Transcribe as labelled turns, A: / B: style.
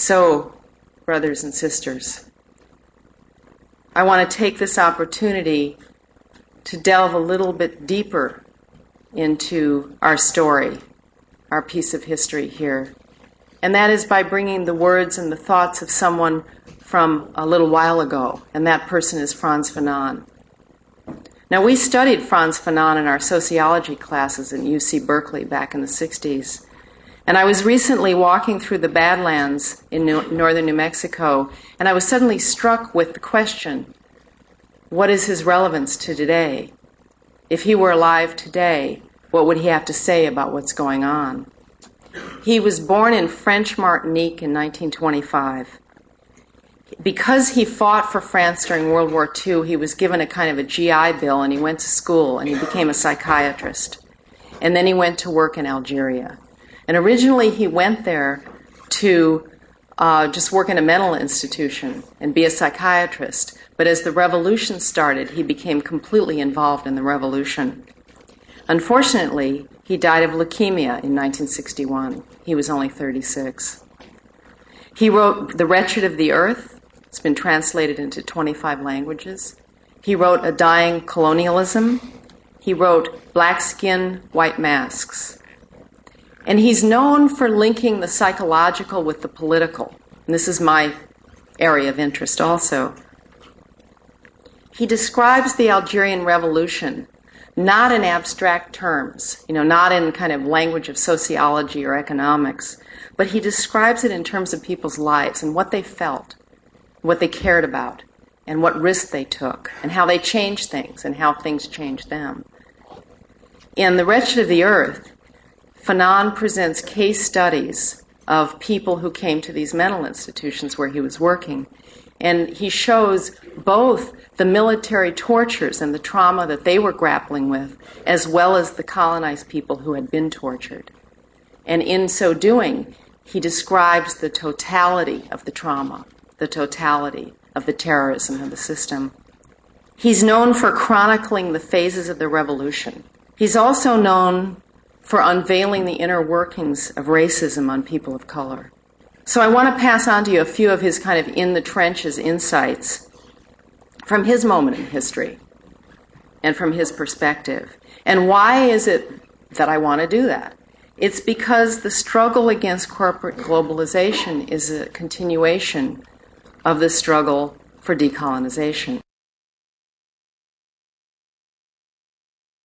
A: So, brothers and sisters, I want to take this opportunity to delve a little bit deeper into our story, our piece of history here. And that is by bringing the words and the thoughts of someone from a little while ago, and that person is Frantz Fanon. Now, we studied Frantz Fanon in our sociology classes at UC Berkeley back in the 60s. And I was recently walking through the Badlands in northern New Mexico, and I was suddenly struck with the question, what is his relevance to today? If he were alive today, what would he have to say about what's going on? He was born in French Martinique in 1925. Because he fought for France during World War II, he was given a kind of a GI Bill, and he went to school, and he became a psychiatrist. And then he went to work in Algeria. And originally he went there to just work in a mental institution and be a psychiatrist. But as the revolution started, he became completely involved in the revolution. Unfortunately, he died of leukemia in 1961. He was only 36. He wrote The Wretched of the Earth. It's been translated into 25 languages. He wrote A Dying Colonialism. He wrote Black Skin, White Masks. And he's known for linking the psychological with the political. And this is my area of interest also. He describes the Algerian Revolution not in abstract terms, not in kind of language of sociology or economics, but he describes it in terms of people's lives and what they felt, what they cared about, and what risks they took, and how they changed things, and how things changed them. In The Wretched of the Earth, Fanon presents case studies of people who came to these mental institutions where he was working. And he shows both the military tortures and the trauma that they were grappling with, as well as the colonized people who had been tortured. And in so doing, he describes the totality of the trauma, the totality of the terrorism of the system. He's known for chronicling the phases of the revolution. He's also known for unveiling the inner workings of racism on people of color. So I want to pass on to you a few of his kind of in-the-trenches insights from his moment in history and from his perspective. And why is it that I want to do that? It's because the struggle against corporate globalization is a continuation of the struggle for decolonization.